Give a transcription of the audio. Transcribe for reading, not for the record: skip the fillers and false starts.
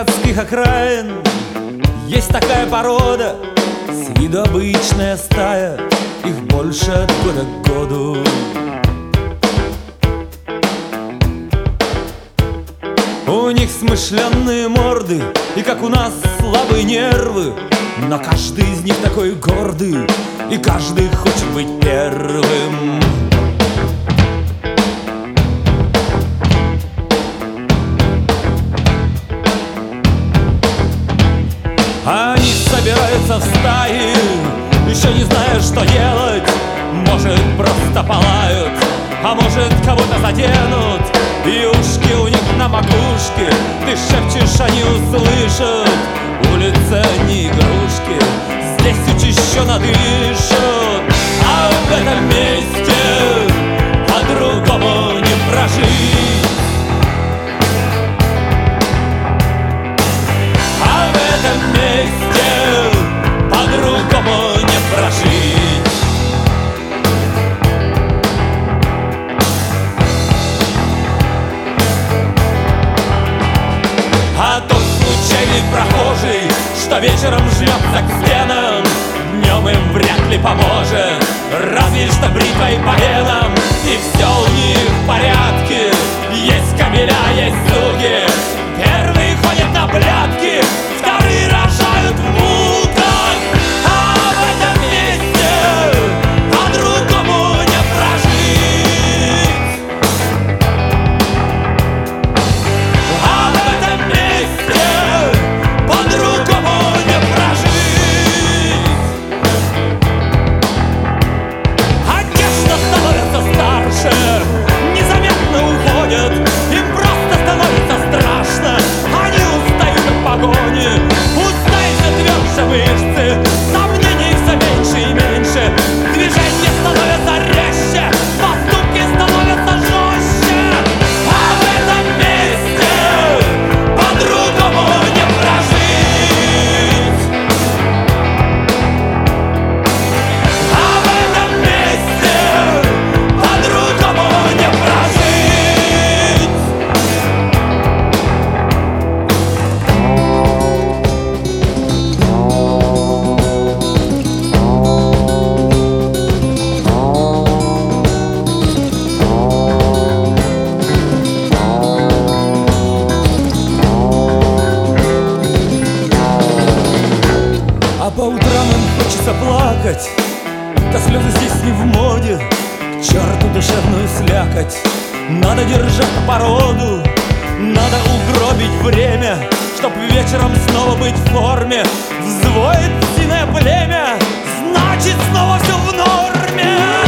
городских окраин есть такая порода, с виду обычная стая, их больше от года к году. У них смышленные морды и, как у нас, слабые нервы, но каждый из них такой гордый, и каждый хочет быть первым. Они собираются в стаи, еще не зная, что делать. Может, просто полают, а может, кого-то заденут. И ушки у них на макушке, ты шепчешь, они услышат. Улица не игрушки, здесь учащенно дышат. А в этом месте по-другому не прожить. А в этом месте по-другому не прожить. А тот случайный прохожий, что вечером жмется к стенам, днем им вряд ли поможет, разве что бритвой по венам. И все у них в порядке, есть кабеля, есть суги. Первые ходят на блядки, вторые рожают в муках. А в этом месте по-другому не прожить. А в этом месте по-другому не прожить. Одежда становится старше, незаметно уходят, им просто становится страшно. Они устают от погони, устают тверже мышцы, сомнений все меньше и меньше. Движения становятся резче, поступки становятся жестче. А в этом месте по-другому не прожить. А в этом месте по-другому не прожить. А по утрам им хочется плакать, да слезы здесь не в моде. К черту душевную слякоть, надо держать породу, надо угробить время, чтоб вечером снова быть в форме. Взвоет синое племя, значит снова все в норме.